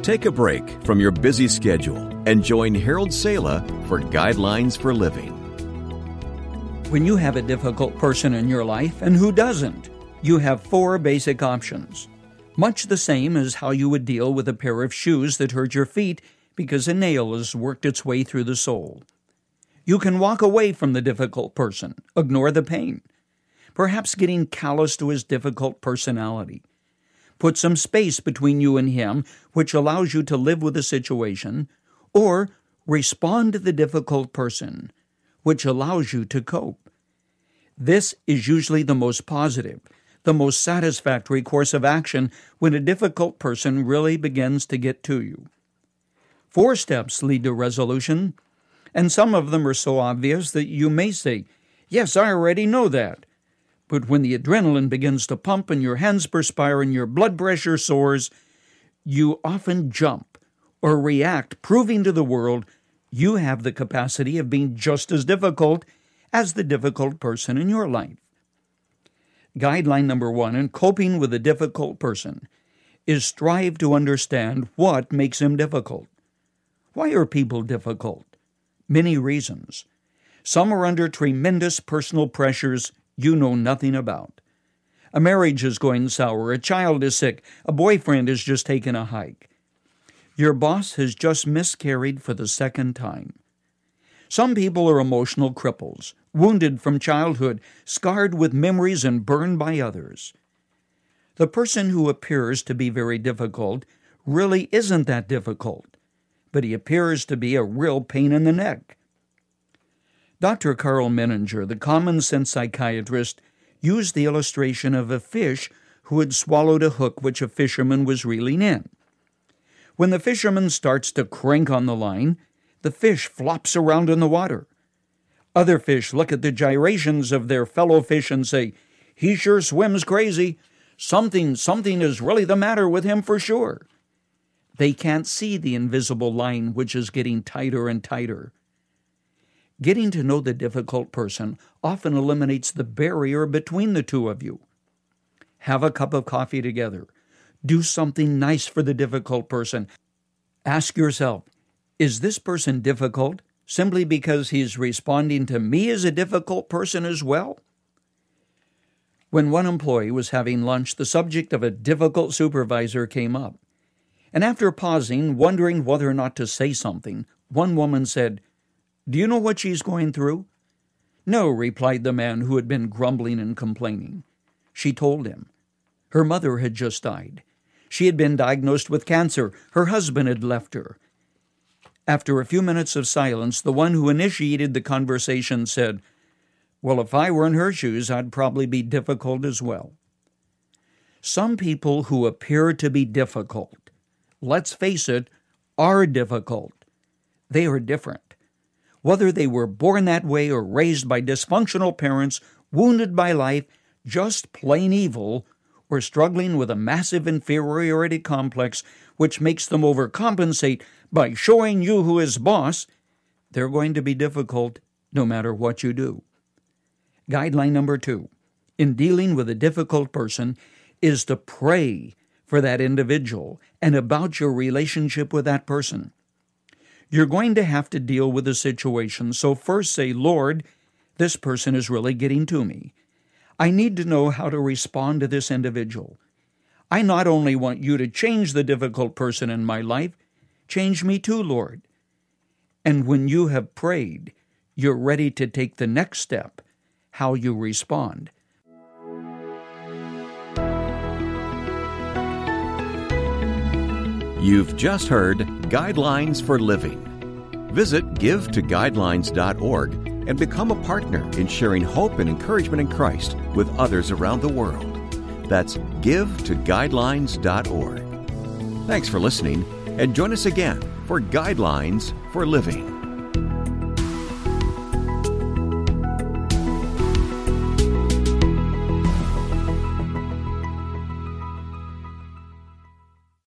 Take a break from your busy schedule and join Harold Sala for Guidelines for Living. When you have a difficult person in your life, and who doesn't, you have 4 basic options. Much the same as how you would deal with a pair of shoes that hurt your feet because a nail has worked its way through the sole. You can walk away from the difficult person, ignore the pain, perhaps getting callous to his difficult personality. Put some space between you and him, which allows you to live with the situation, or respond to the difficult person, which allows you to cope. This is usually the most positive, the most satisfactory course of action when a difficult person really begins to get to you. 4 steps lead to resolution, and some of them are so obvious that you may say, "Yes, I already know that." But when the adrenaline begins to pump and your hands perspire and your blood pressure soars, you often jump or react, proving to the world you have the capacity of being just as difficult as the difficult person in your life. Guideline number 1 in coping with a difficult person is strive to understand what makes him difficult. Why are people difficult? Many reasons. Some are under tremendous personal pressures you know nothing about. A marriage is going sour, a child is sick, a boyfriend has just taken a hike. Your boss has just miscarried for the 2nd time. Some people are emotional cripples, wounded from childhood, scarred with memories and burned by others. The person who appears to be very difficult really isn't that difficult, but he appears to be a real pain in the neck. Dr. Carl Menninger, the common-sense psychiatrist, used the illustration of a fish who had swallowed a hook which a fisherman was reeling in. When the fisherman starts to crank on the line, the fish flops around in the water. Other fish look at the gyrations of their fellow fish and say, "He sure swims crazy. Something is really the matter with him for sure." They can't see the invisible line which is getting tighter and tighter. Getting to know the difficult person often eliminates the barrier between the two of you. Have a cup of coffee together. Do something nice for the difficult person. Ask yourself, is this person difficult simply because he's responding to me as a difficult person as well? When one employee was having lunch, the subject of a difficult supervisor came up. And after pausing, wondering whether or not to say something, one woman said, "Do you know what she's going through?" "No," replied the man who had been grumbling and complaining. She told him. Her mother had just died. She had been diagnosed with cancer. Her husband had left her. After a few minutes of silence, the one who initiated the conversation said, "Well, if I were in her shoes, I'd probably be difficult as well." Some people who appear to be difficult, let's face it, are difficult. They are different. Whether they were born that way or raised by dysfunctional parents, wounded by life, just plain evil, or struggling with a massive inferiority complex which makes them overcompensate by showing you who is boss, they're going to be difficult no matter what you do. Guideline number 2, in dealing with a difficult person, is to pray for that individual and about your relationship with that person. You're going to have to deal with the situation, so first say, "Lord, this person is really getting to me. I need to know how to respond to this individual. I not only want you to change the difficult person in my life, change me too, Lord." And when you have prayed, you're ready to take the next step, how you respond. You've just heard Guidelines for Living. Visit givetoguidelines.org and become a partner in sharing hope and encouragement in Christ with others around the world. That's givetoguidelines.org. Thanks for listening, and join us again for Guidelines for Living.